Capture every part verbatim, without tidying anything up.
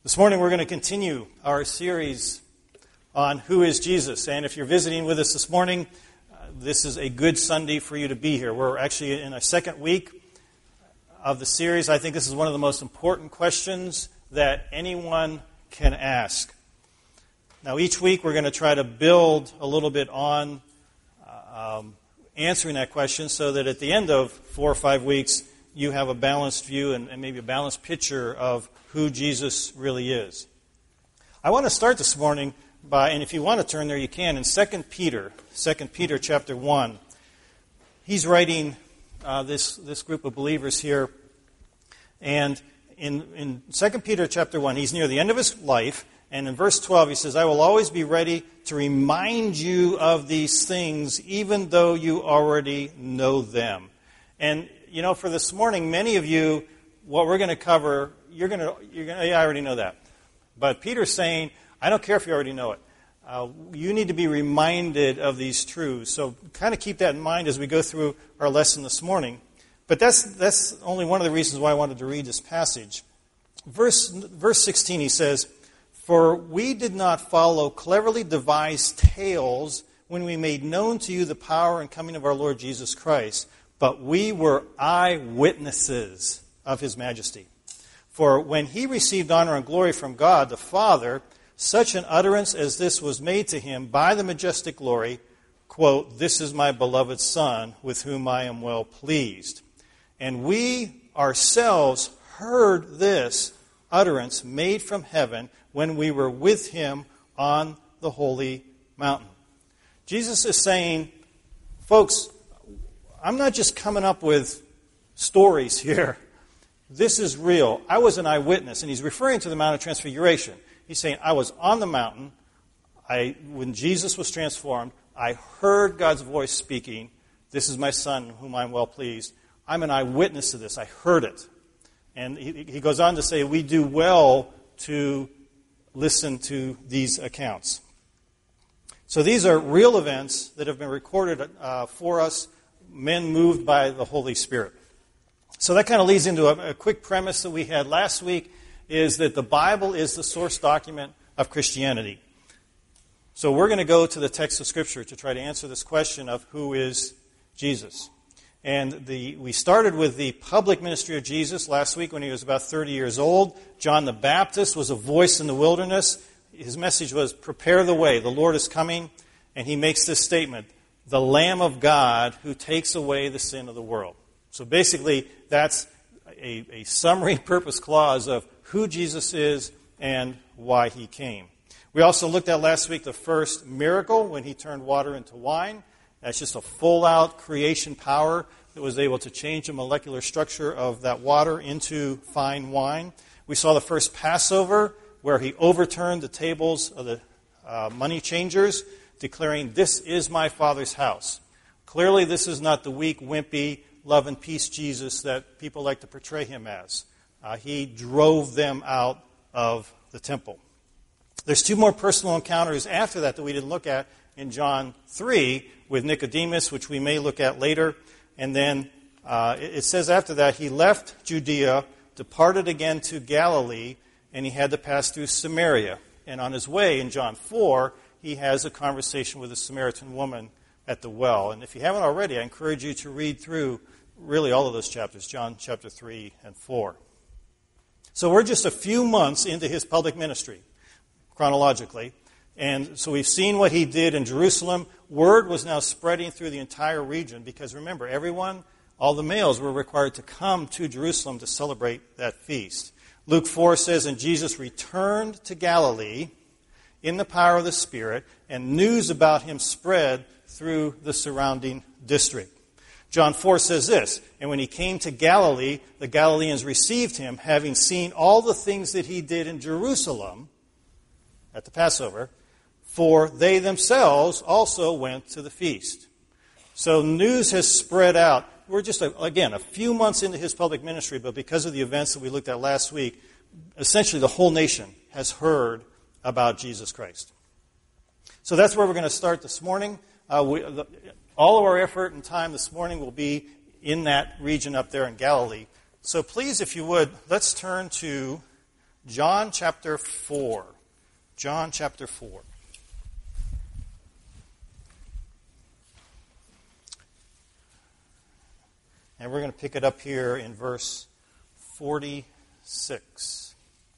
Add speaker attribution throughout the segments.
Speaker 1: This morning we're going to continue our series on Who is Jesus. And if you're visiting with us this morning, uh, this is a good Sunday for you to be here. We're actually in a second week of the series. I think this is one of the most important questions that anyone can ask. Now, each week we're going to try to build a little bit on uh, um, answering that question so that at the end of four or five weeks you have a balanced view and, and maybe a balanced picture of who Jesus really is. I want to start this morning by, and if you want to turn there, you can, in Second Peter, Second Peter chapter one. He's writing uh, this, this group of believers here, and in, in Second Peter chapter one, he's near the end of his life, and in verse twelve he says, I will always be ready to remind you of these things, even though you already know them. And, you know, for this morning, many of you, what we're going to cover, you're going to, you're going to, yeah, I already know that. But Peter's saying, I don't care if you already know it. Uh, you need to be reminded of these truths. So kind of keep that in mind as we go through our lesson this morning. But that's that's only one of the reasons why I wanted to read this passage. Verse, verse sixteen, he says, For we did not follow cleverly devised tales when we made known to you the power and coming of our Lord Jesus Christ, but we were eyewitnesses of his majesty. For when he received honor and glory from God the Father, such an utterance as this was made to him by the majestic glory, quote, This is my beloved Son, with whom I am well pleased. And we ourselves heard this utterance made from heaven when we were with him on the holy mountain. Jesus is saying, folks, I'm not just coming up with stories here. This is real. I was an eyewitness, and he's referring to the Mount of Transfiguration. He's saying, I was on the mountain. I, when Jesus was transformed, I heard God's voice speaking, This is my Son, whom I am well pleased. I'm an eyewitness to this. I heard it. And he, he goes on to say, we do well to listen to these accounts. So these are real events that have been recorded uh, for us, men moved by the Holy Spirit. So that kind of leads into a, a quick premise that we had last week, is that the Bible is the source document of Christianity. So we're going to go to the text of Scripture to try to answer this question of who is Jesus. And the we started with the public ministry of Jesus last week when he was about thirty years old. John the Baptist was a voice in the wilderness. His message was, prepare the way, the Lord is coming. And he makes this statement, the Lamb of God who takes away the sin of the world. So basically, that's a, a summary purpose clause of who Jesus is and why he came. We also looked at last week the first miracle when he turned water into wine. That's just a full-out creation power that was able to change the molecular structure of that water into fine wine. We saw the first Passover where he overturned the tables of the uh, money changers, declaring, this is my Father's house. Clearly, this is not the weak, wimpy, love and peace Jesus that people like to portray him as. Uh, he drove them out of the temple. There's two more personal encounters after that that we didn't look at in John three with Nicodemus, which we may look at later. And then uh, it says after that, he left Judea, departed again to Galilee, and he had to pass through Samaria. And on his way, in John four, he has a conversation with a Samaritan woman at the well. And if you haven't already, I encourage you to read through really all of those chapters, John chapter three and four. So we're just a few months into his public ministry, chronologically. And so we've seen what he did in Jerusalem. Word was now spreading through the entire region because remember, everyone, all the males were required to come to Jerusalem to celebrate that feast. Luke four says, and Jesus returned to Galilee in the power of the Spirit, and news about him spread through the surrounding district. John four says this, and when he came to Galilee, the Galileans received him, having seen all the things that he did in Jerusalem at the Passover, for they themselves also went to the feast. So news has spread out. We're just, a, again, a few months into his public ministry, but because of the events that we looked at last week, essentially the whole nation has heard about Jesus Christ. So that's where we're going to start this morning. Uh, we, the, all of our effort and time this morning will be in that region up there in Galilee. So please, if you would, let's turn to John chapter four. John chapter four. And we're going to pick it up here in verse forty-six.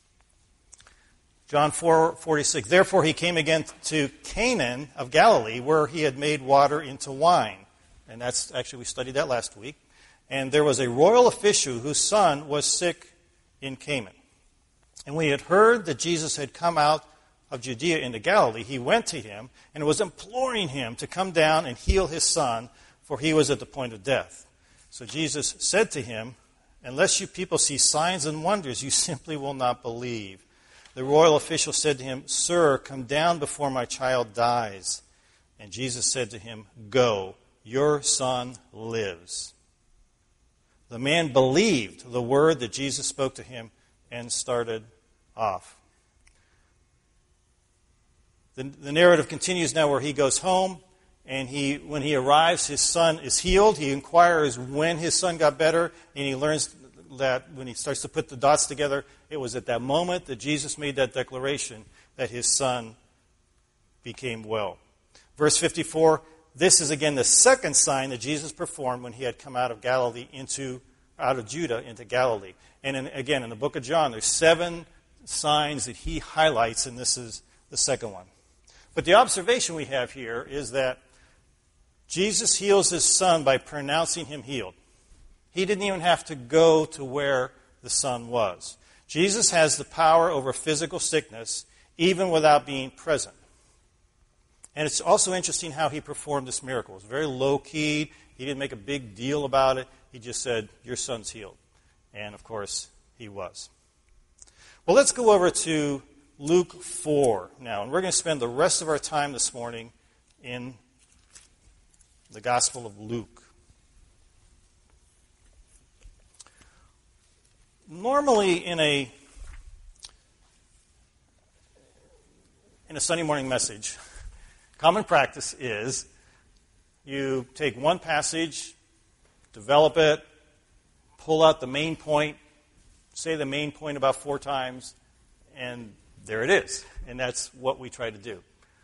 Speaker 1: John four forty-six. Therefore he came again to Canaan of Galilee, where he had made water into wine. And that's actually, we studied that last week. And there was a royal official whose son was sick in Canaan. And when he had heard that Jesus had come out of Judea into Galilee, he went to him and was imploring him to come down and heal his son, for he was at the point of death. So Jesus said to him, unless you people see signs and wonders, you simply will not believe. The royal official said to him, Sir, come down before my child dies. And Jesus said to him, Go, your son lives. The man believed the word that Jesus spoke to him and started off. The, the narrative continues now where he goes home, and he, when he arrives, his son is healed. He inquires when his son got better, and he learns that when he starts to put the dots together, it was at that moment that Jesus made that declaration that his son became well. Verse fifty-four, this is again the second sign that Jesus performed when he had come out of Galilee into, out of Judah into Galilee. And in, again, in the book of John, there's seven signs that he highlights, and this is the second one. But the observation we have here is that Jesus heals his son by pronouncing him healed. He didn't even have to go to where the son was. Jesus has the power over physical sickness even without being present. And it's also interesting how he performed this miracle. It was very low-key. He didn't make a big deal about it. He just said, your son's healed. And, of course, he was. Well, let's go over to Luke four now. And we're going to spend the rest of our time this morning in the Gospel of Luke. Normally in a in a Sunday morning message, common practice is you take one passage, develop it, pull out the main point, say the main point about four times, and there it is. And that's what we try to do.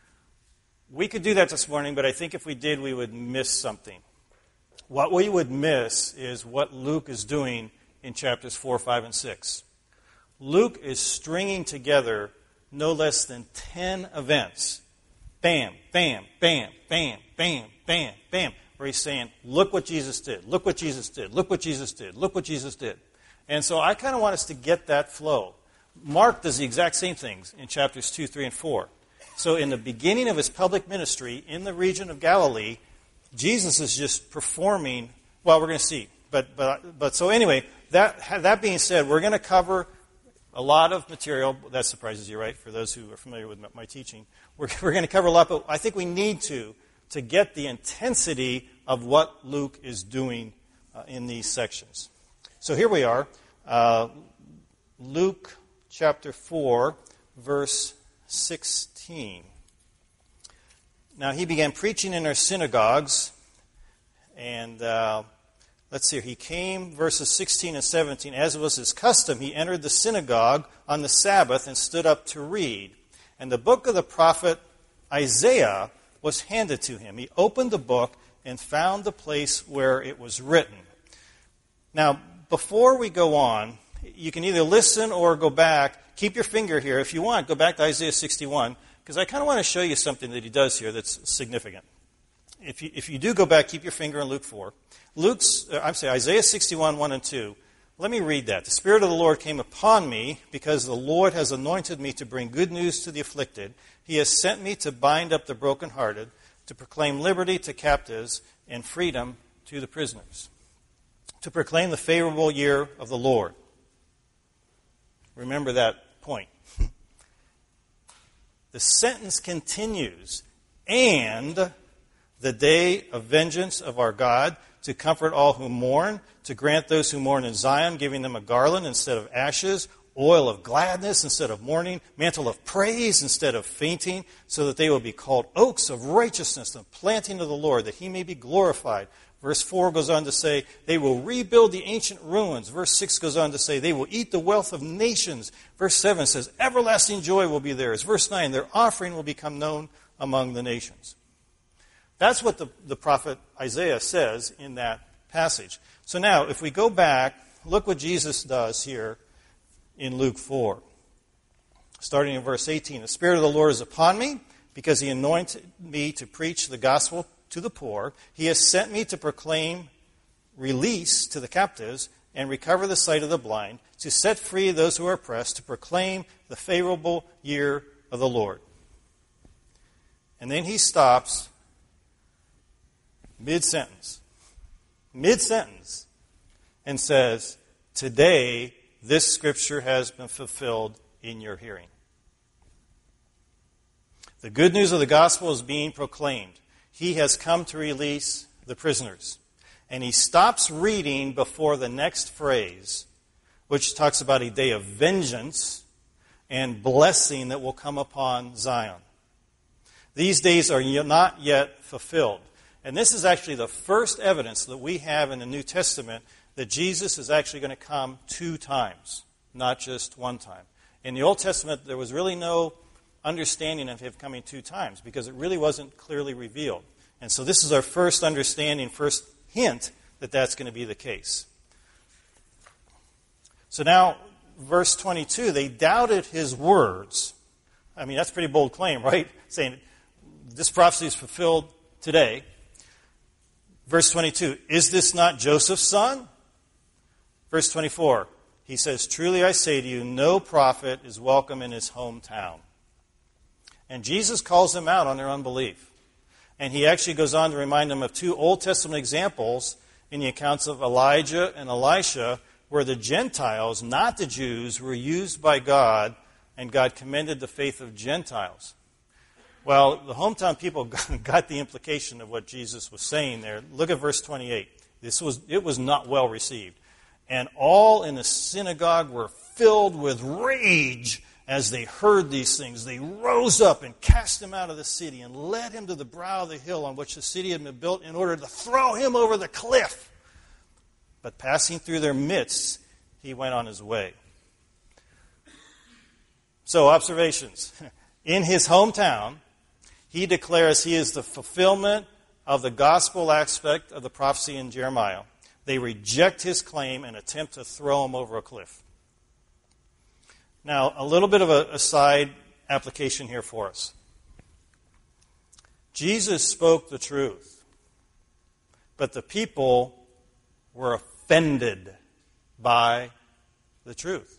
Speaker 1: We could do that this morning, but I think if we did, we would miss something. What we would miss is what Luke is doing in chapters four, five, and six. Luke is stringing together no less than ten events. Bam, bam, bam, bam, bam, bam, bam. Where he's saying, look what Jesus did, look what Jesus did, look what Jesus did, look what Jesus did. And so I kind of want us to get that flow. Mark does the exact same things in chapters two, three, and four. So in the beginning of his public ministry in the region of Galilee, Jesus is just performing, well, we're going to see. But but but so anyway, that that being said, we're going to cover a lot of material. That surprises you, right? For those who are familiar with my teaching, we're we're going to cover a lot. But I think we need to to get the intensity of what Luke is doing uh, in these sections. So here we are, uh, Luke chapter four, verse sixteen. Now he began preaching in their synagogues, and. Uh, Let's see, he came, verses sixteen and seventeen. As was his custom, he entered the synagogue on the Sabbath and stood up to read. And the book of the prophet Isaiah was handed to him. He opened the book and found the place where it was written. Now, before we go on, you can either listen or go back. Keep your finger here. If you want, go back to Isaiah sixty-one, because I kind of want to show you something that he does here that's significant. If you, if you do go back, keep your finger in Luke four. Luke's, uh, I'm sorry, Isaiah sixty-one, one and two. Let me read that. The Spirit of the Lord came upon me because the Lord has anointed me to bring good news to the afflicted. He has sent me to bind up the brokenhearted, to proclaim liberty to captives and freedom to the prisoners, to proclaim the favorable year of the Lord. Remember that point. The sentence continues, and the day of vengeance of our God, to comfort all who mourn, to grant those who mourn in Zion, giving them a garland instead of ashes, oil of gladness instead of mourning, mantle of praise instead of fainting, so that they will be called oaks of righteousness, the planting of the Lord, that he may be glorified. Verse four goes on to say, they will rebuild the ancient ruins. Verse six goes on to say, they will eat the wealth of nations. Verse seven says, everlasting joy will be theirs. Verse nine, their offering will become known among the nations. That's what the, the prophet Isaiah says in that passage. So now, if we go back, look what Jesus does here in Luke four. Starting in verse eighteen, the Spirit of the Lord is upon me, because he anointed me to preach the gospel to the poor. He has sent me to proclaim release to the captives and recover the sight of the blind, to set free those who are oppressed, to proclaim the favorable year of the Lord. And then he stops mid-sentence, mid-sentence, and says, today this scripture has been fulfilled in your hearing. The good news of the gospel is being proclaimed. He has come to release the prisoners. And he stops reading before the next phrase, which talks about a day of vengeance and blessing that will come upon Zion. These days are not yet fulfilled. And this is actually the first evidence that we have in the New Testament that Jesus is actually going to come two times, not just one time. In the Old Testament, there was really no understanding of him coming two times because it really wasn't clearly revealed. And so this is our first understanding, first hint that that's going to be the case. So now, verse twenty-two, they doubted his words. I mean, that's a pretty bold claim, right? Saying this prophecy is fulfilled today. Verse twenty-two, is this not Joseph's son? Verse twenty-four, he says, truly I say to you, no prophet is welcome in his hometown. And Jesus calls them out on their unbelief. And he actually goes on to remind them of two Old Testament examples in the accounts of Elijah and Elisha, where the Gentiles, not the Jews, were used by God, and God commended the faith of Gentiles. Well, the hometown people got the implication of what Jesus was saying there. Look at verse twenty-eight. This was it was not well received. And all in the synagogue were filled with rage as they heard these things. They rose up and cast him out of the city and led him to the brow of the hill on which the city had been built in order to throw him over the cliff. But passing through their midst, he went on his way. So, observations. In his hometown, he declares he is the fulfillment of the gospel aspect of the prophecy in Jeremiah. They reject his claim and attempt to throw him over a cliff. Now, a little bit of a, a side application here for us. Jesus spoke the truth, but the people were offended by the truth.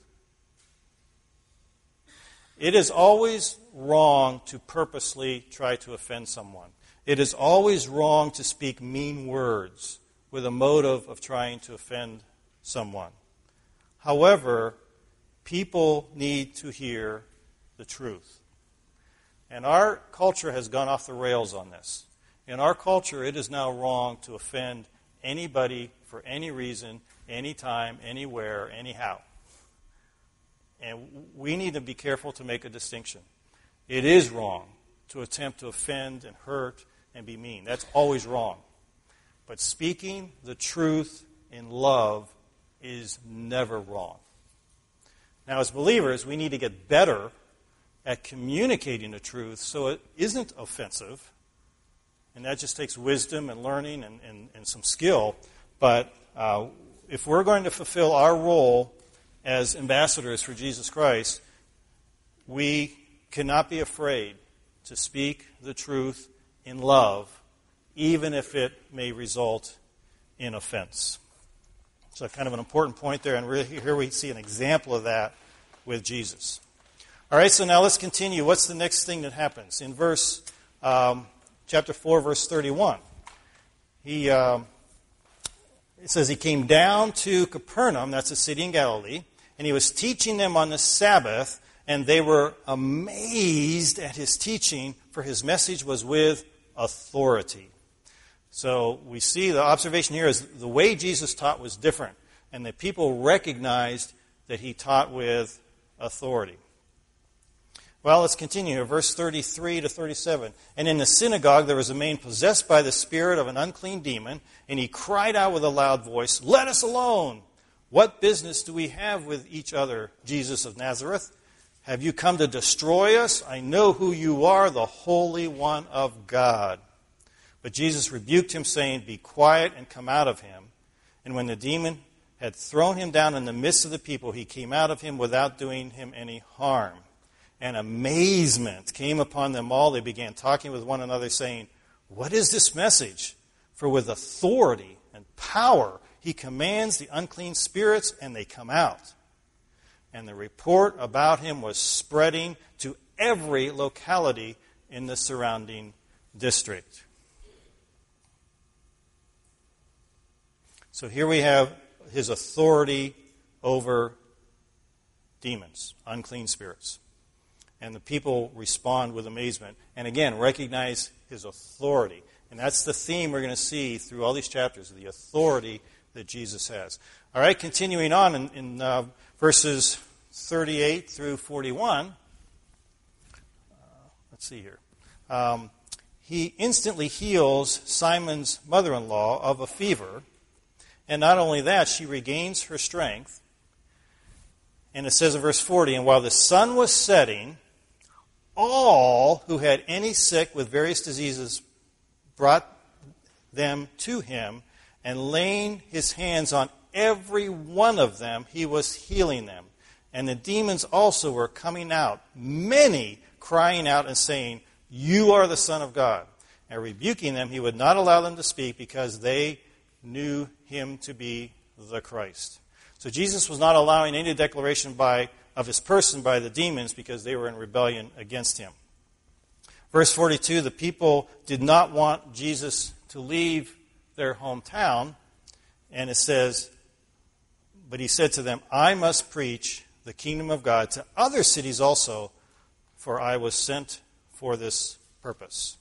Speaker 1: It is always wrong to purposely try to offend someone. It is always wrong to speak mean words with a motive of trying to offend someone. However, people need to hear the truth. And our culture has gone off the rails on this. In our culture, it is now wrong to offend anybody for any reason, anytime, anywhere, anyhow. And we need to be careful to make a distinction. It is wrong to attempt to offend and hurt and be mean. That's always wrong. But speaking the truth in love is never wrong. Now, as believers, we need to get better at communicating the truth so it isn't offensive. And that just takes wisdom and learning and, and, and some skill. But uh, if we're going to fulfill our role as ambassadors for Jesus Christ, we cannot be afraid to speak the truth in love, even if it may result in offense. So kind of an important point there, and really here we see an example of that with Jesus. All right, so now let's continue. What's the next thing that happens? In verse, um, chapter four, verse thirty-one, he, um, it says, he came down to Capernaum, that's a city in Galilee, and he was teaching them on the Sabbath, and they were amazed at his teaching, for his message was with authority. So we see the observation here is the way Jesus taught was different, and the people recognized that he taught with authority. Well, let's continue here. Verse thirty-three to thirty-seven. And in the synagogue there was a man possessed by the spirit of an unclean demon, and he cried out with a loud voice, "Let us alone! What business do we have with each other, Jesus of Nazareth? Have you come to destroy us? I know who you are, the Holy One of God." But Jesus rebuked him, saying, "Be quiet and come out of him." And when the demon had thrown him down in the midst of the people, he came out of him without doing him any harm. And amazement came upon them all. They began talking with one another, saying, "What is this message? For with authority and power he commands the unclean spirits, and they come out." And the report about him was spreading to every locality in the surrounding district. So here we have his authority over demons, unclean spirits. And the people respond with amazement. And again, recognize his authority. And that's the theme we're going to see through all these chapters, the authority that Jesus has. All right, continuing on in, in uh, verses thirty-eight through forty-one. Uh, let's see here. Um, he instantly heals Simon's mother-in-law of a fever. And not only that, she regains her strength. And it says in verse forty, "And while the sun was setting, all who had any sick with various diseases brought them to him, and laying his hands on every one of them, he was healing them. And the demons also were coming out, many crying out and saying, 'You are the Son of God.' And rebuking them, he would not allow them to speak, because they knew him to be the Christ." So Jesus was not allowing any declaration by of his person by the demons, because they were in rebellion against him. Verse forty-two, the people did not want Jesus to leave their hometown, and it says, "But he said to them, 'I must preach the kingdom of God to other cities also, for I was sent for this purpose.'"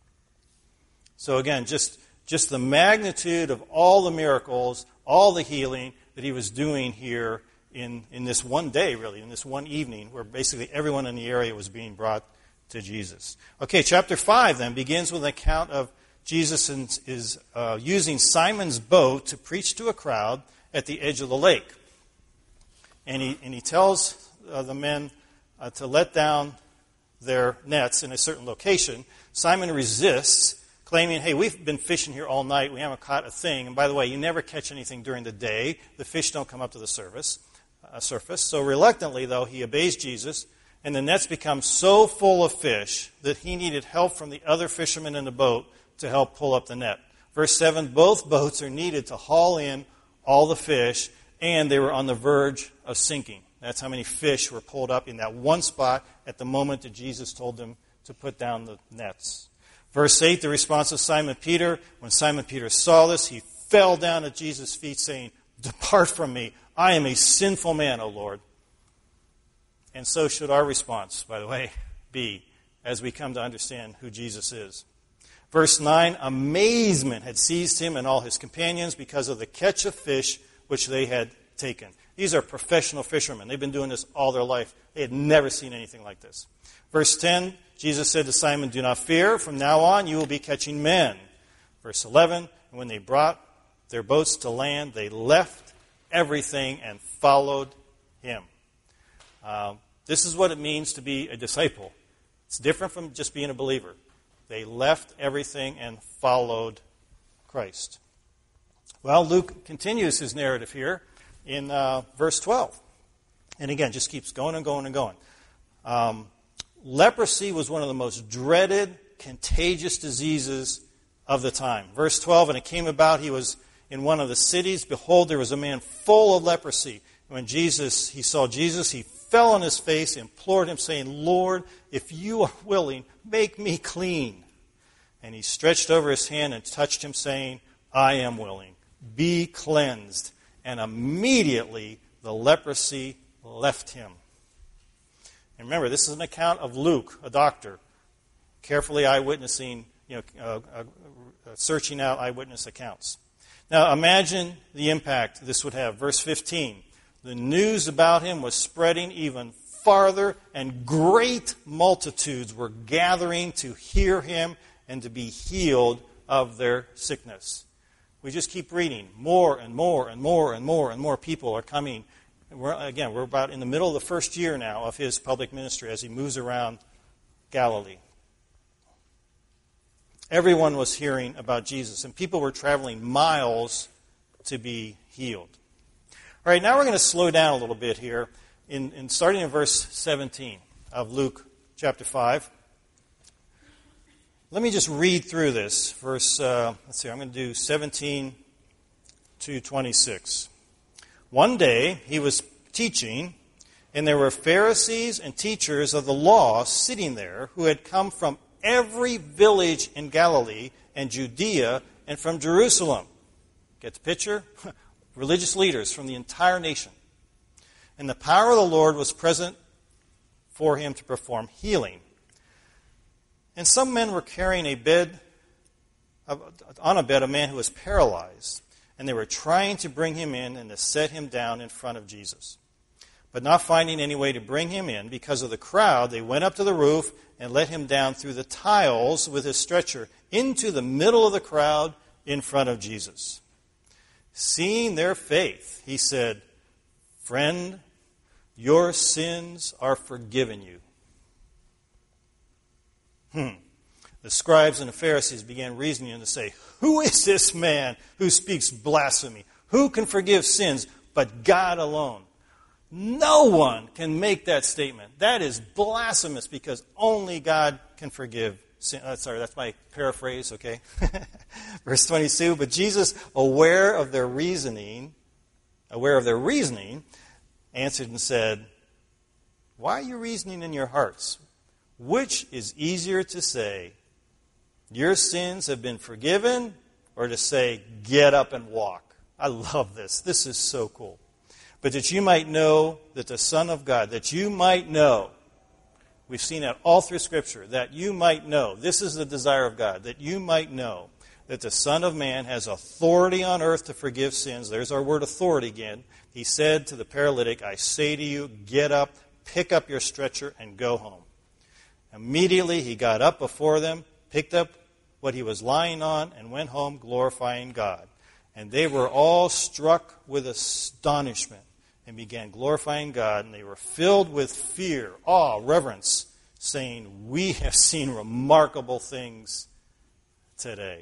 Speaker 1: So again, just, just the magnitude of all the miracles, all the healing that he was doing here in, in this one day, really, in this one evening, where basically everyone in the area was being brought to Jesus. Okay, chapter five then begins with an account of Jesus is, is uh, using Simon's boat to preach to a crowd at the edge of the lake. And he, and he tells uh, the men uh, to let down their nets in a certain location. Simon resists, claiming, "Hey, we've been fishing here all night. We haven't caught a thing. And by the way, you never catch anything during the day. The fish don't come up to the surface. Uh, surface." So reluctantly, though, he obeys Jesus, and the nets become so full of fish that he needed help from the other fishermen in the boat to help pull up the net. Verse seven, both boats are needed to haul in all the fish, and they were on the verge of sinking. That's how many fish were pulled up in that one spot at the moment that Jesus told them to put down the nets. Verse eight, the response of Simon Peter. When Simon Peter saw this, he fell down at Jesus' feet, saying, "Depart from me. I am a sinful man, O Lord." And so should our response, by the way, be as we come to understand who Jesus is. Verse nine, amazement had seized him and all his companions because of the catch of fish which they had taken. These are professional fishermen. They've been doing this all their life. They had never seen anything like this. Verse ten, Jesus said to Simon, "Do not fear. From now on you will be catching men." Verse eleven, and when they brought their boats to land, they left everything and followed him. Uh, this is what it means to be a disciple. It's different from just being a believer. They left everything and followed Christ. Well, Luke continues his narrative here in uh, verse twelve. And again, just keeps going and going and going. Um, leprosy was one of the most dreaded, contagious diseases of the time. Verse twelve, and it came about, he was in one of the cities. Behold, there was a man full of leprosy. When Jesus, he saw Jesus, he fell on his face, implored him, saying, "Lord, if you are willing, make me clean." And he stretched over his hand and touched him, saying, "I am willing. Be cleansed." And immediately the leprosy left him. And remember, this is an account of Luke, a doctor, carefully eyewitnessing, you know, uh, uh, searching out eyewitness accounts. Now imagine the impact this would have. Verse fifteen. The news about him was spreading even farther, and great multitudes were gathering to hear him and to be healed of their sickness. We just keep reading. More and more and more and more and more people are coming. We're, again, we're about in the middle of the first year now of his public ministry as he moves around Galilee. Everyone was hearing about Jesus, and people were traveling miles to be healed. All right, now we're going to slow down a little bit here, in, in starting in verse seventeen of Luke chapter five. Let me just read through this. Verse, uh, let's see, I'm going to do seventeen to twenty-six. One day he was teaching, and there were Pharisees and teachers of the law sitting there who had come from every village in Galilee and Judea and from Jerusalem. Get the picture? Religious leaders from the entire nation. And the power of the Lord was present for him to perform healing. And some men were carrying a bed, on a bed, a man who was paralyzed. And they were trying to bring him in and to set him down in front of Jesus. But not finding any way to bring him in because of the crowd, they went up to the roof and let him down through the tiles with his stretcher into the middle of the crowd in front of Jesus. Seeing their faith, he said, "Friend, your sins are forgiven you." Hmm. The scribes and the Pharisees began reasoning and to say, "Who is this man who speaks blasphemy? Who can forgive sins but God alone?" No one can make that statement. That is blasphemous because only God can forgive sin. Oh, sorry, that's my paraphrase, okay? Verse twenty-two, but Jesus, aware of their reasoning, aware of their reasoning, answered and said, "Why are you reasoning in your hearts? Which is easier to say, 'Your sins have been forgiven,' or to say, 'Get up and walk'?" I love this. This is so cool. But that you might know that the Son of God, that you might know, we've seen that all through Scripture, that you might know, this is the desire of God, that you might know that the Son of Man has authority on earth to forgive sins. There's our word authority again. He said to the paralytic, "I say to you, get up, pick up your stretcher, and go home." Immediately he got up before them, picked up what he was lying on, and went home glorifying God. And they were all struck with astonishment and began glorifying God, and they were filled with fear, awe, reverence, saying, "We have seen remarkable things today."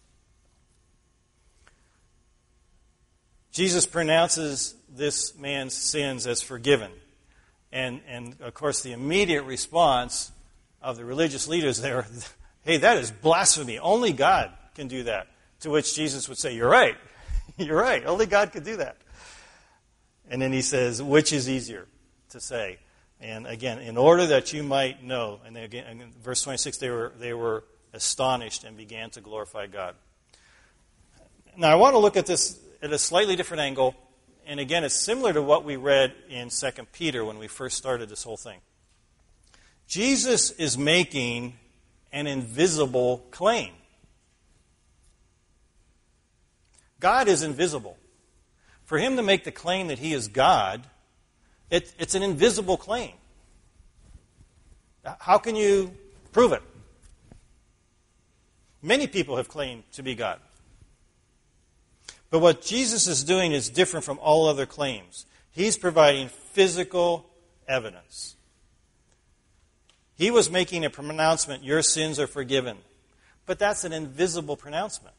Speaker 1: Jesus pronounces this man's sins as forgiven. And, and of course, the immediate response of the religious leaders there, "Hey, that is blasphemy. Only God can do that." To which Jesus would say, "You're right. You're right. Only God could do that." And then he says, "Which is easier to say?" And again, in order that you might know, and then again, in verse twenty-six, they were they were astonished and began to glorify God. Now, I want to look at this at a slightly different angle. And again, it's similar to what we read in Second Peter when we first started this whole thing. Jesus is making an invisible claim. God is invisible. For him to make the claim that he is God, it, it's an invisible claim. How can you prove it? Many people have claimed to be God. But what Jesus is doing is different from all other claims. He's providing physical evidence. He was making a pronouncement, "Your sins are forgiven." But that's an invisible pronouncement.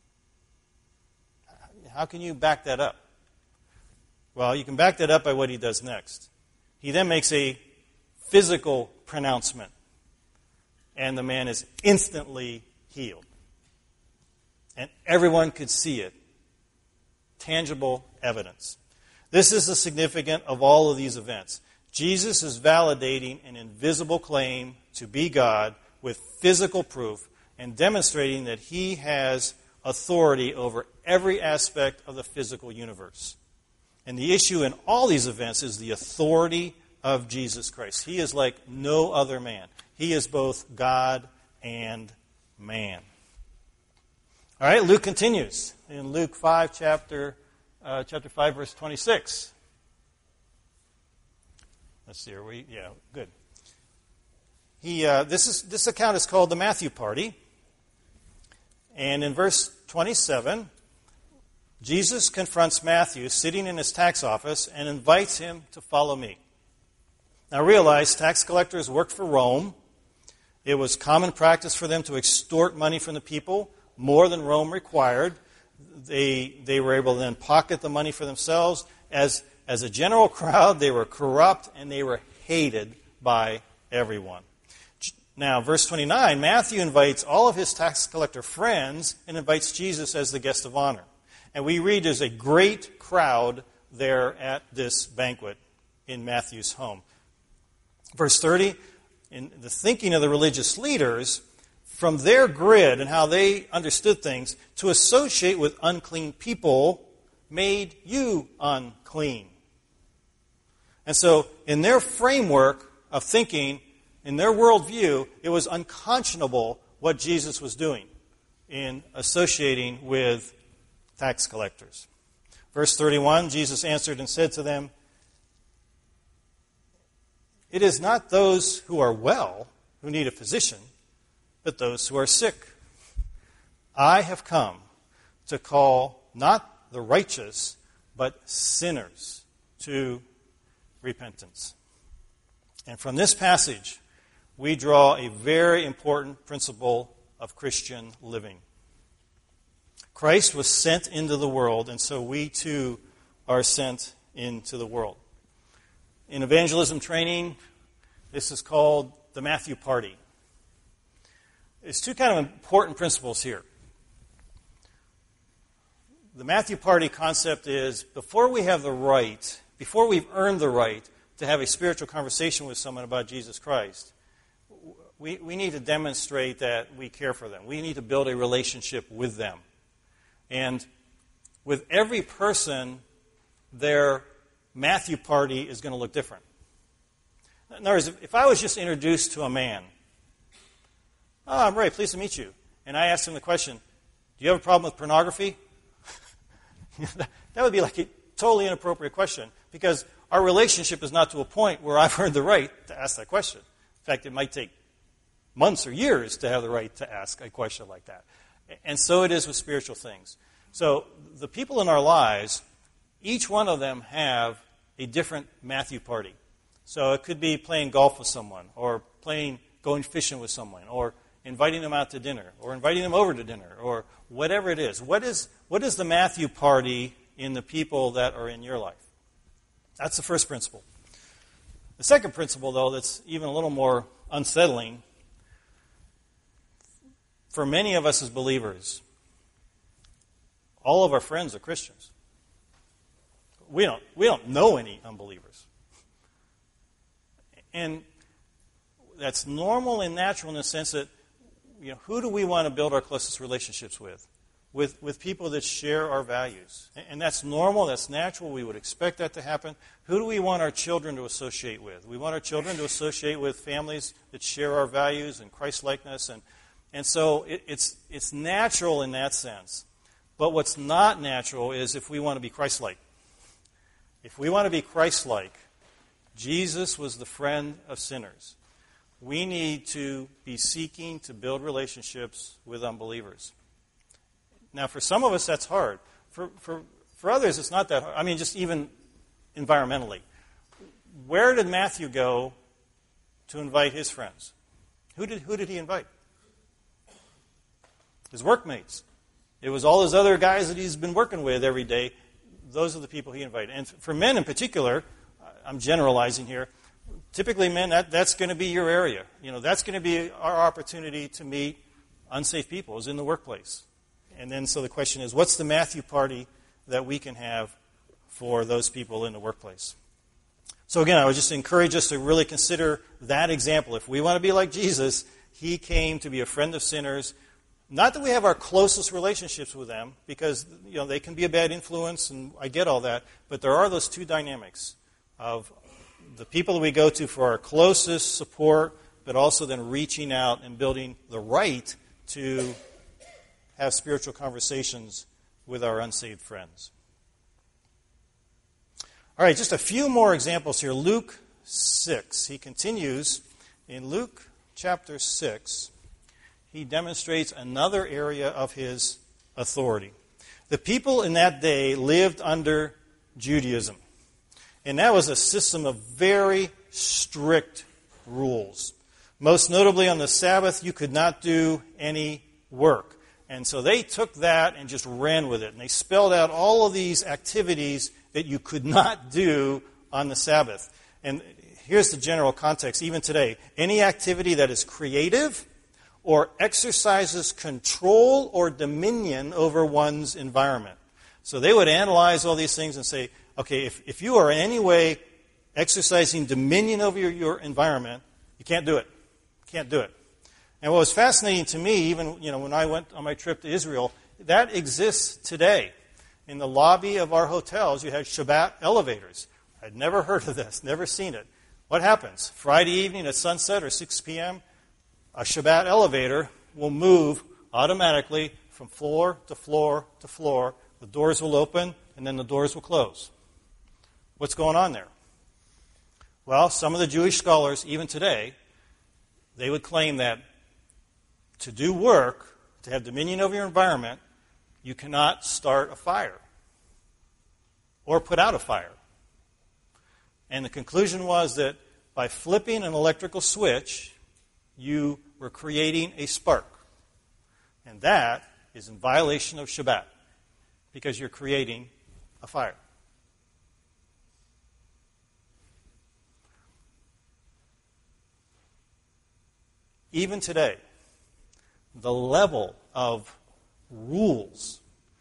Speaker 1: How can you back that up? Well, you can back that up by what he does next. He then makes a physical pronouncement, and the man is instantly healed. And everyone could see it. Tangible evidence. This is the significance of all of these events. Jesus is validating an invisible claim to be God with physical proof and demonstrating that he has authority over every aspect of the physical universe. And the issue in all these events is the authority of Jesus Christ. He is like no other man. He is both God and man. All right, Luke continues in Luke five, chapter uh, chapter five, verse twenty-six. Let's see, are we? Yeah, good. He, uh, this is this account is called the Matthew Party. And in verse twenty-seven, Jesus confronts Matthew sitting in his tax office and invites him to follow me. Now realize tax collectors worked for Rome. It was common practice for them to extort money from the people, more than Rome required. They, they were able to then pocket the money for themselves. As, as a general crowd, they were corrupt and they were hated by everyone. Now, verse twenty-nine, Matthew invites all of his tax collector friends and invites Jesus as the guest of honor. And we read there's a great crowd there at this banquet in Matthew's home. Verse thirty, in the thinking of the religious leaders, from their grid and how they understood things, to associate with unclean people made you unclean. And so, in their framework of thinking, in their worldview, it was unconscionable what Jesus was doing in associating with tax collectors. Verse thirty-one, Jesus answered and said to them, "It is not those who are well who need a physician, but those who are sick. I have come to call not the righteous, but sinners to repentance." And from this passage, we draw a very important principle of Christian living. Christ was sent into the world, and so we too are sent into the world. In evangelism training, this is called the Matthew Party. There's two kind of important principles here. The Matthew Party concept is before we have the right, before we've earned the right to have a spiritual conversation with someone about Jesus Christ, we, we need to demonstrate that we care for them. We need to build a relationship with them. And with every person, their Matthew Party is going to look different. In other words, if I was just introduced to a man, "Oh, I'm Ray, pleased to meet you," and I asked him the question, "Do you have a problem with pornography?" That would be like a totally inappropriate question, because our relationship is not to a point where I've earned the right to ask that question. In fact, it might take months or years to have the right to ask a question like that. And so it is with spiritual things. So the people in our lives, each one of them have a different Matthew Party. So it could be playing golf with someone, or playing, going fishing with someone, or inviting them out to dinner, or inviting them over to dinner, or whatever it is. What is, what is the Matthew Party in the people that are in your life? That's the first principle. The second principle, though, that's even a little more unsettling, for many of us as believers, all of our friends are Christians. We don't, we don't know any unbelievers. And that's normal and natural in the sense that, you know, who do we want to build our closest relationships with? With, with people that share our values. And that's normal, that's natural, we would expect that to happen. Who do we want our children to associate with? We want our children to associate with families that share our values and Christ-likeness. And, and so it, it's, it's natural in that sense. But what's not natural is if we want to be Christ-like. If we want to be Christ-like, Jesus was the friend of sinners. We need to be seeking to build relationships with unbelievers. Now, for some of us, that's hard. For, for, for others, it's not that hard. I mean, just even environmentally. Where did Matthew go to invite his friends? Who did, who did he invite? His workmates. It was all those other guys that he's been working with every day. Those are the people he invited. And for men in particular, I'm generalizing here, typically men, that, that's going to be your area. You know, that's going to be our opportunity to meet unsafe people, is in the workplace. And then so the question is, what's the Matthew Party that we can have for those people in the workplace? So again, I would just encourage us to really consider that example. If we want to be like Jesus, he came to be a friend of sinners. Not that we have our closest relationships with them, because you know they can be a bad influence, and I get all that. But there are those two dynamics of the people that we go to for our closest support, but also then reaching out and building the right to have spiritual conversations with our unsaved friends. All right, just a few more examples here. Luke six. He continues in Luke chapter six. He demonstrates another area of his authority. The people in that day lived under Judaism. And that was a system of very strict rules. Most notably on the Sabbath, you could not do any work. And so they took that and just ran with it. And they spelled out all of these activities that you could not do on the Sabbath. And here's the general context, even today. Any activity that is creative or exercises control or dominion over one's environment. So they would analyze all these things and say, okay, if, if you are in any way exercising dominion over your, your environment, you can't do it. You can't do it. And what was fascinating to me, even you know, when I went on my trip to Israel, that exists today. In the lobby of our hotels, you had Shabbat elevators. I'd never heard of this, never seen it. What happens? Friday evening at sunset or six p.m., a Shabbat elevator will move automatically from floor to floor to floor. The doors will open, and then the doors will close. What's going on there? Well, some of the Jewish scholars, even today, they would claim that to do work, to have dominion over your environment, you cannot start a fire or put out a fire. And the conclusion was that by flipping an electrical switch, you were creating a spark. And that is in violation of Shabbat because you're creating a fire. Even today, the level of rules,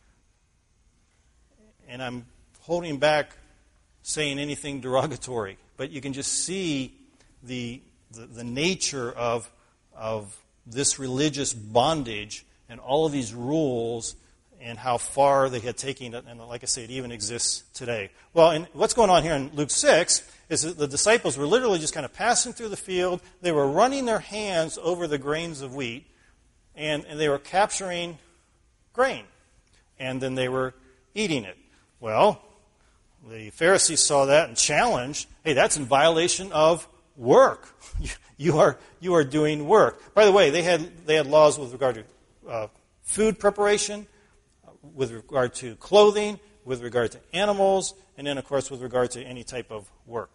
Speaker 1: and I'm holding back saying anything derogatory, but you can just see the the, the nature of of this religious bondage and all of these rules and how far they had taken it, and like I say, it even exists today. Well, and what's going on here in Luke six is that the disciples were literally just kind of passing through the field. They were running their hands over the grains of wheat, and, and they were capturing grain, and then they were eating it. Well, the Pharisees saw that and challenged, hey, that's in violation of work. You are you are doing work. By the way, they had they had laws with regard to uh, food preparation, with regard to clothing, with regard to animals, and then, of course, with regard to any type of work.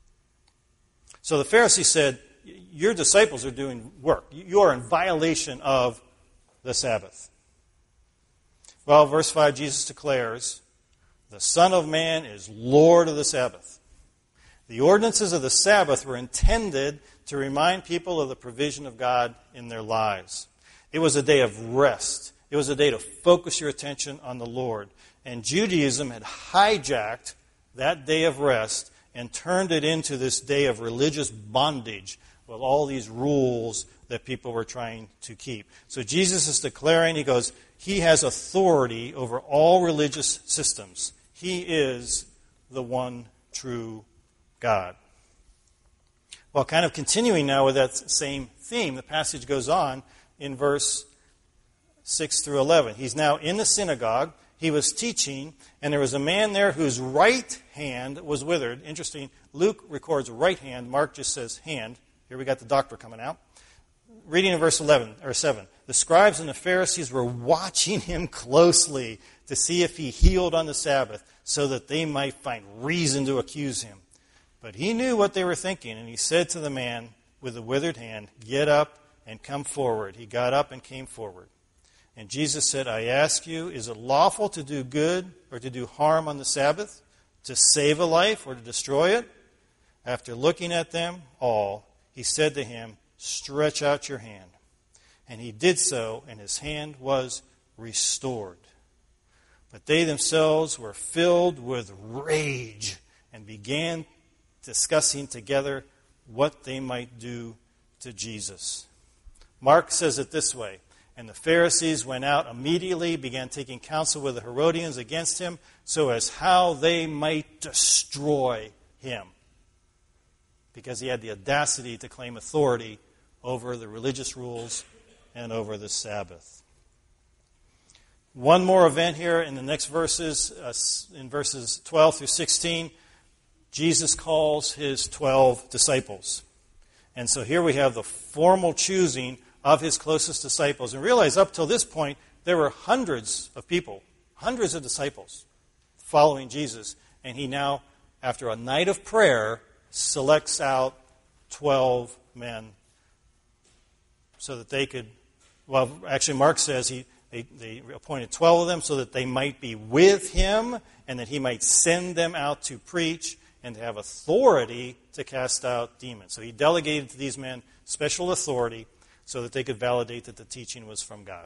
Speaker 1: So the Pharisees said, your disciples are doing work. You are in violation of the Sabbath. Well, verse five, Jesus declares, the Son of Man is Lord of the Sabbath. The ordinances of the Sabbath were intended to remind people of the provision of God in their lives. It was a day of rest. It was a day to focus your attention on the Lord. And Judaism had hijacked that day of rest and turned it into this day of religious bondage with all these rules that people were trying to keep. So Jesus is declaring, he goes, he has authority over all religious systems. He is the one true God. Well, kind of continuing now with that same theme, the passage goes on in verse six through eleven. He's now in the synagogue. He was teaching, and there was a man there whose right hand was withered. Interesting, Luke records right hand. Mark just says hand. Here we got the doctor coming out. Reading in verse eleven or seven. The scribes and the Pharisees were watching him closely to see if he healed on the Sabbath, so that they might find reason to accuse him. But he knew what they were thinking, and he said to the man with the withered hand, get up and come forward. He got up and came forward. And Jesus said, I ask you, is it lawful to do good or to do harm on the Sabbath, to save a life or to destroy it? After looking at them all, he said to him, stretch out your hand. And he did so, and his hand was restored. But they themselves were filled with rage and began discussing together what they might do to Jesus. Mark says it this way, and the Pharisees went out immediately, began taking counsel with the Herodians against him, so as how they might destroy him. Because he had the audacity to claim authority over the religious rules and over the Sabbath. One more event here in the next verses, uh, in verses twelve through sixteen. Jesus calls his twelve disciples. And so here we have the formal choosing of his closest disciples. And realize up till this point, there were hundreds of people, hundreds of disciples following Jesus. And he now, after a night of prayer, selects out twelve men so that they could, well, actually Mark says he they, they appointed twelve of them so that they might be with him and that he might send them out to preach and to have authority to cast out demons. So he delegated to these men special authority so that they could validate that the teaching was from God.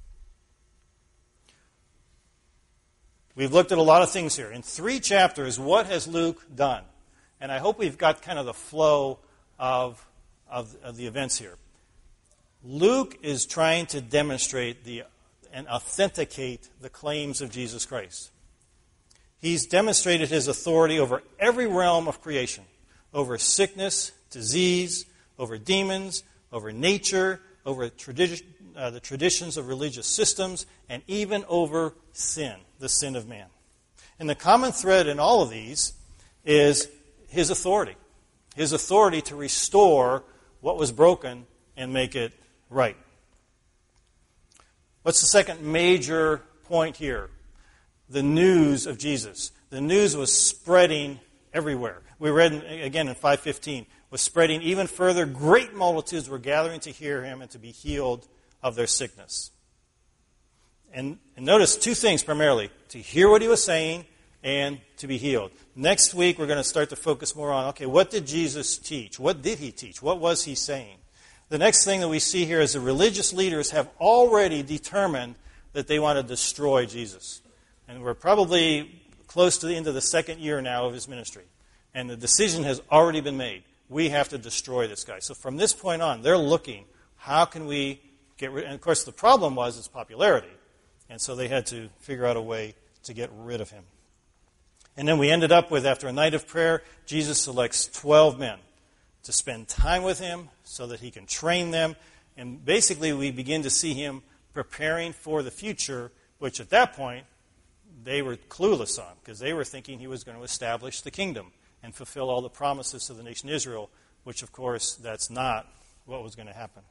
Speaker 1: We've looked at a lot of things here. In three chapters, what has Luke done? And I hope we've got kind of the flow of, of, of the events here. Luke is trying to demonstrate the, and authenticate the claims of Jesus Christ. He's demonstrated his authority over every realm of creation, over sickness, disease, over demons, over nature, over tradi- uh, the traditions of religious systems, and even over sin, the sin of man. And the common thread in all of these is his authority. His authority to restore what was broken and make it right. What's the second major point here? The news of Jesus. The news was spreading everywhere. We read again in five fifteen, was spreading even further. Great multitudes were gathering to hear him and to be healed of their sickness. And, and notice two things primarily: to hear what he was saying and to be healed. Next week we're going to start to focus more on, okay, what did Jesus teach? What did he teach? What was he saying? The next thing that we see here is the religious leaders have already determined that they want to destroy Jesus. And we're probably close to the end of the second year now of his ministry. And the decision has already been made. We have to destroy this guy. So from this point on, they're looking, how can we get rid of him? And of course, the problem was his popularity. And so they had to figure out a way to get rid of him. And then we ended up with, after a night of prayer, Jesus selects twelve men to spend time with him so that he can train them. And basically, we begin to see him preparing for the future, which at that point, they were clueless on, because they were thinking he was going to establish the kingdom and fulfill all the promises to the nation Israel, which, of course, that's not what was going to happen.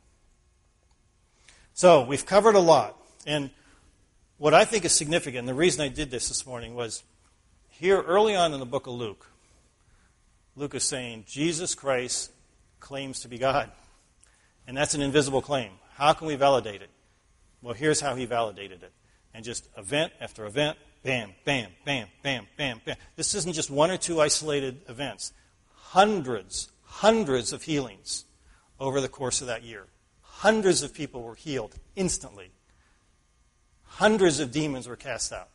Speaker 1: So, we've covered a lot. And what I think is significant, and the reason I did this this morning, was here early on in the book of Luke, Luke is saying Jesus Christ claims to be God. And that's an invisible claim. How can we validate it? Well, here's how he validated it. And just event after event, bam, bam, bam, bam, bam, bam. This isn't just one or two isolated events. Hundreds, hundreds of healings over the course of that year. Hundreds of people were healed instantly. Hundreds of demons were cast out.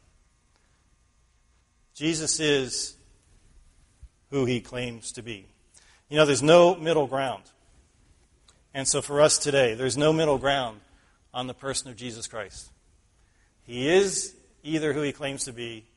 Speaker 1: Jesus is who he claims to be. You know, there's no middle ground. And so for us today, there's no middle ground on the person of Jesus Christ. He is either who he claims to be,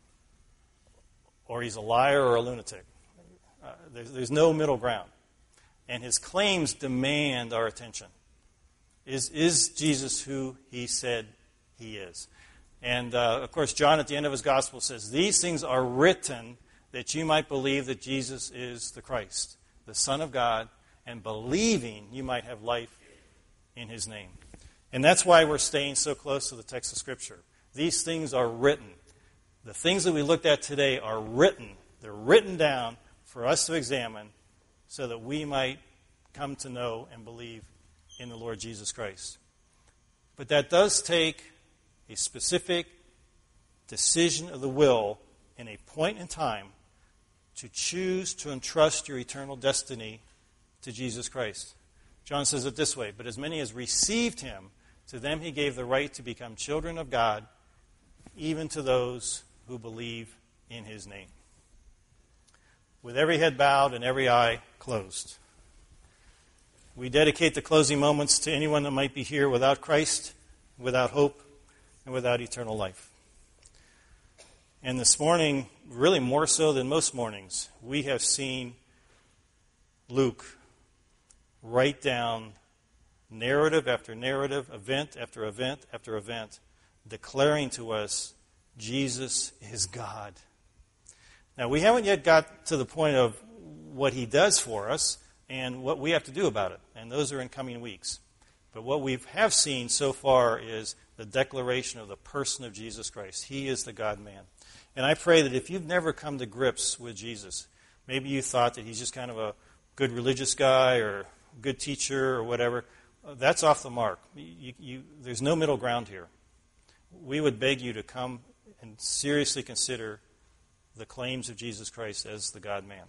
Speaker 1: or he's a liar or a lunatic. Uh, there's, there's no middle ground. And his claims demand our attention. Is, is Jesus who he said he is? And, uh, of course, John at the end of his gospel says, these things are written that you might believe that Jesus is the Christ, the Son of God, and believing you might have life in his name. And that's why we're staying so close to the text of Scripture. These things are written. The things that we looked at today are written. They're written down for us to examine so that we might come to know and believe in the Lord Jesus Christ. But that does take a specific decision of the will in a point in time to choose to entrust your eternal destiny to Jesus Christ. John says it this way, but as many as received him, to them he gave the right to become children of God, even to those who believe in his name. With every head bowed and every eye closed, we dedicate the closing moments to anyone that might be here without Christ, without hope, and without eternal life. And this morning, really more so than most mornings, we have seen Luke write down narrative after narrative, event after event after event, declaring to us Jesus is God. Now, we haven't yet got to the point of what he does for us and what we have to do about it, and those are in coming weeks. But what we have seen so far is the declaration of the person of Jesus Christ. He is the God-man. And I pray that if you've never come to grips with Jesus, maybe you thought that he's just kind of a good religious guy or good teacher or whatever, that's off the mark. You, you, there's no middle ground here. We would beg you to come and seriously consider the claims of Jesus Christ as the God-man.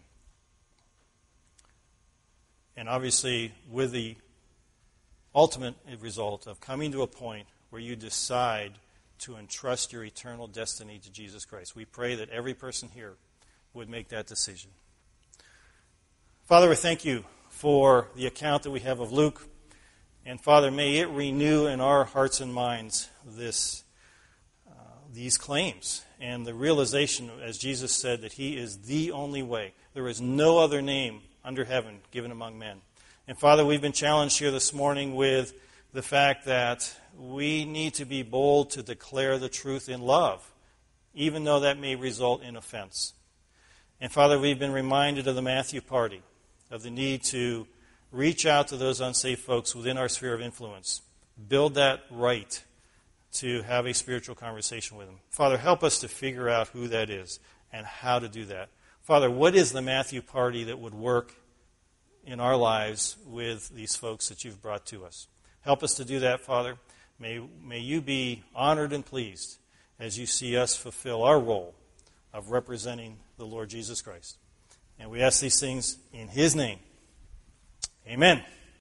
Speaker 1: And obviously, with the ultimate result of coming to a point where you decide to entrust your eternal destiny to Jesus Christ. We pray that every person here would make that decision. Father, we thank you for the account that we have of Luke. And Father, may it renew in our hearts and minds this, uh, these claims and the realization, as Jesus said, that he is the only way. There is no other name under heaven given among men. And Father, we've been challenged here this morning with the fact that we need to be bold to declare the truth in love, even though that may result in offense. And Father, we've been reminded of the Matthew party, of the need to reach out to those unsaved folks within our sphere of influence, build that right to have a spiritual conversation with them. Father, help us to figure out who that is and how to do that. Father, what is the Matthew party that would work in our lives with these folks that you've brought to us? Help us to do that, Father. May, may you be honored and pleased as you see us fulfill our role of representing the Lord Jesus Christ. And we ask these things in his name. Amen.